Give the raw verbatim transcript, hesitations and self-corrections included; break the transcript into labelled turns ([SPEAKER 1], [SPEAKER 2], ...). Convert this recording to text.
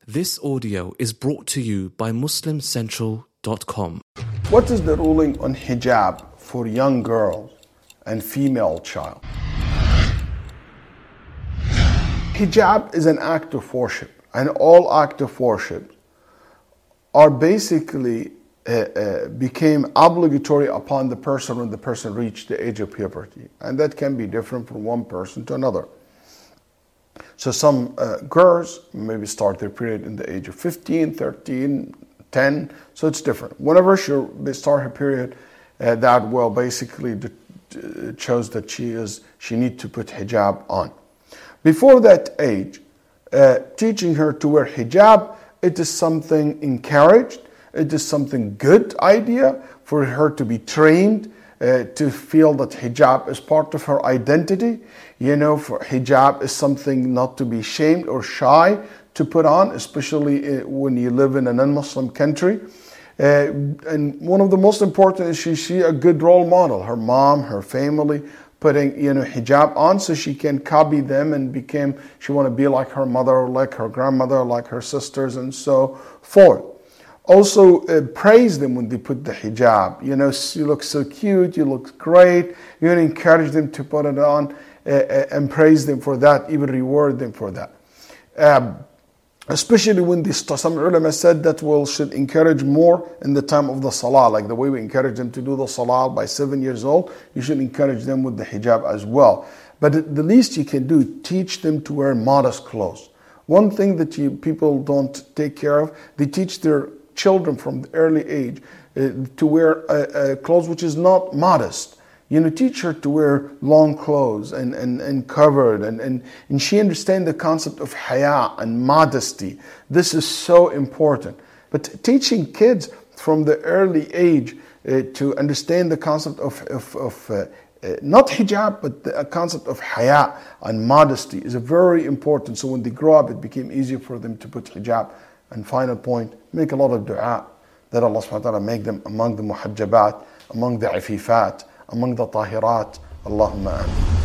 [SPEAKER 1] This audio is brought to you by Muslim Central dot com.
[SPEAKER 2] What is the ruling on hijab for young girls and female child? Hijab is an act of worship, and all acts of worship are basically uh, uh, became obligatory upon the person when the person reached the age of puberty, and that can be different from one person to another. So some uh, girls maybe start their period in the age of fifteen, thirteen, ten, so it's different. Whenever she, they start her period, uh, that will basically de- uh, shows that she is she need to put hijab on. Before that age, uh, teaching her to wear hijab, it is something encouraged, it is something good idea for her to be trained, uh, to feel that hijab is part of her identity. You know, for hijab is something not to be shamed or shy to put on, especially when you live in a non-Muslim country. Uh, and one of the most important is she see a good role model, her mom, her family, putting, you know, hijab on so she can copy them and became, she want to be like her mother, or like her grandmother, like her sisters, and so forth. Also, uh, praise them when they put the hijab. You know, you look so cute, you look great. You encourage them to put it on uh, uh, and praise them for that, even reward them for that. Um, especially when they start, some ulama said that we will should encourage more in the time of the salah, like the way we encourage them to do the salah by seven years old, you should encourage them with the hijab as well. But the least you can do, teach them to wear modest clothes. One thing that you, people don't take care of, they teach their children from the early age uh, to wear uh, uh, clothes which is not modest. You know, teach her to wear long clothes and, and, and covered, and, and, and she understands the concept of haya and modesty. This is so important. But teaching kids from the early age uh, to understand the concept of, of, of uh, uh, not hijab, but the concept of haya and modesty is very important. So when they grow up, it became easier for them to put hijab. And final point, make a lot of dua that Allah subhanahu wa ta'ala make them among the muhajjabat, among the afifat, among the tahirat. Allahumma amin.